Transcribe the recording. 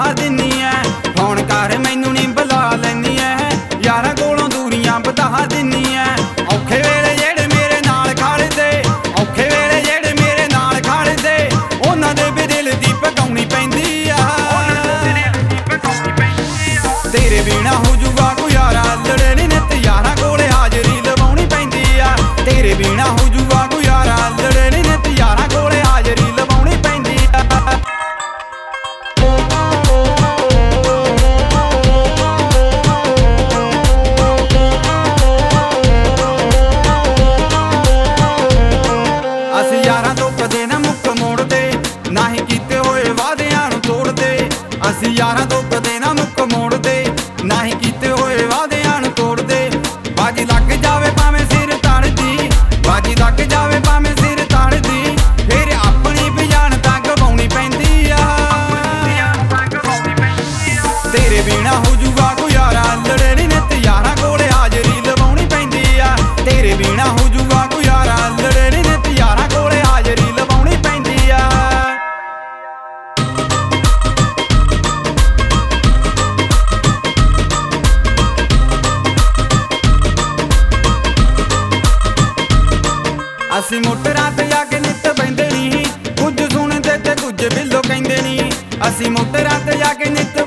दिन्नी ऐ फोन कर मैनू नी बुला लैनी ऐ यारां कोलों दूरियां वधा दिन्नी ऐ औखे वेले जेड़े मेरे नाल खड़दे औखे वेले जेड़े मेरे नाल खड़दे उन्हां दे भी दिल दी पकाउणी पैंदी आ तेरे बिना हो जूगा गुजारा लड़े नी नित यारां कोले हाजरी लवाउणी पैंदी आ तेरे बिना हो जूगा गुजारा लड़े नी नित यारां कोले हाजरी लवाउणी पैंदी आ ਅਸੀਂ ਯਾਰਾਂ ਤੋਂ ਕਦੇ ਨਾ ਮੁੱਕ ਮੋੜਦੇ ਨਾ ਹੀ ਕੀਤੇ ਹੋਏ ਵਾਅਦਿਆਂ ਨੂੰ ਤੋੜਦੇ ਅਸੀਂ ਯਾਰਾਂ ਤੋਂ ਕਦੇ ਨਾ ਮੁੱਕ ਮੋੜਦੇ ਨਾ ਹੀ ਕੀਤੇ ਹੋਏ ਵਾਅਦਿਆਂ ਨੂੰ ਤੋੜਦੇ ਬਾਜੀ ਲੱਗ ਜਾਵੇ ਭਾਵੇਂ ਸਿਰ ਤੜਦੀ ਬਾਜੀ ਲੱਗ ਜਾਵੇ ਭਾਵੇਂ ਸਿਰ ਤੜਦੀ ਫਿਰ ਆਪਣੀ ਵੀ ਜਾਨ ਤਾਂ ਗਵਾਉਣੀ ਪੈਂਦੀ ਆ ਤੇਰੇ ਬਿਨਾ ਹੋ ਜੂਗਾ ਗੁਜ਼ਾਰਾ ਲੜੇ ਨੀ ਨਿਤ ਯਾਰਾਂ ਕੋਲੇ ਹਾਜ਼ਰੀ ਲਵਾਉਣੀ ਪੈਂਦੀ ਆ ਤੇਰੇ ਬਿਨਾ ਹੋ ਜੂਗਾ ਗੁਜ਼ਾਰਾ ਲੜੇ ਨੀ ਨਿਤ ਯਾਰਾਂ ਕੋਲੇ ਹਾਜ਼ਰੀ ਲਵਾਉਣੀ ਪੈਂਦੀ ਆ ਅਸੀਂ ਮੋਟਰਾਂ ਤੇ ਜਾ ਕੇ ਨਿੱਤ ਬਹਿੰਦੇ ਨੀ ਕੁਝ ਸੁਣਦੇ ਤੇ ਕੁਝ ਬਿੱਲੋ ਕਹਿੰਦੇ ਨੀ ਅਸੀਂ ਮੋਟਰਾਂ ਤੇ ਜਾ ਕੇ ਨਿੱਤ